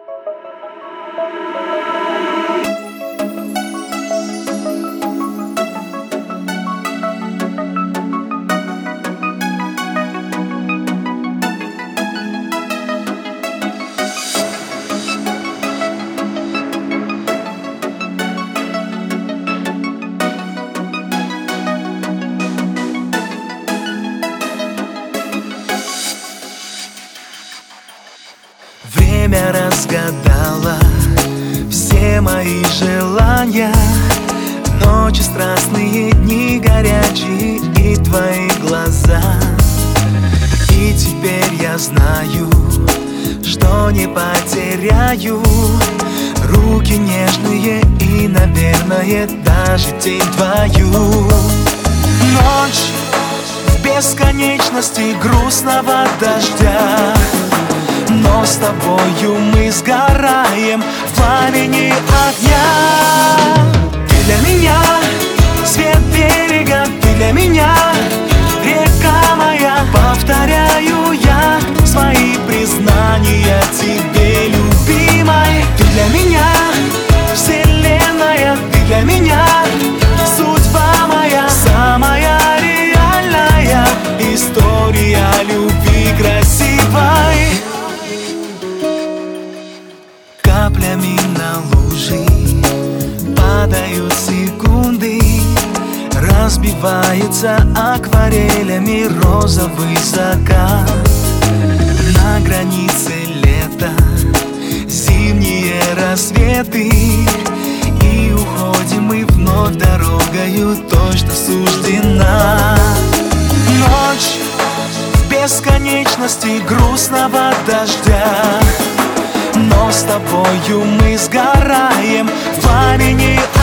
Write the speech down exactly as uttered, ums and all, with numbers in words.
Время разгадало все мои желания. Ночи страстные, дни горячие и твои глаза. И теперь я знаю, что не потеряю руки нежные и, наверное, даже тень твою. Ночь в бесконечности грустного дождя, но с тобою мы сгораем в пламени огня. Ты для меня свет берега, ты для меня река моя. Повторяю я свои признания тебе, любимой. Ты для меня вселенная, ты для меня судьба моя. Самая реальная история любви красивой. Каплями на лужи падают секунды, разбивается акварелями розовый закат. На границе лета зимние рассветы, и уходим мы вновь дорогою той, что суждена. Ночь в бесконечности грустного дождя, но с тобою мы сгораем в пламени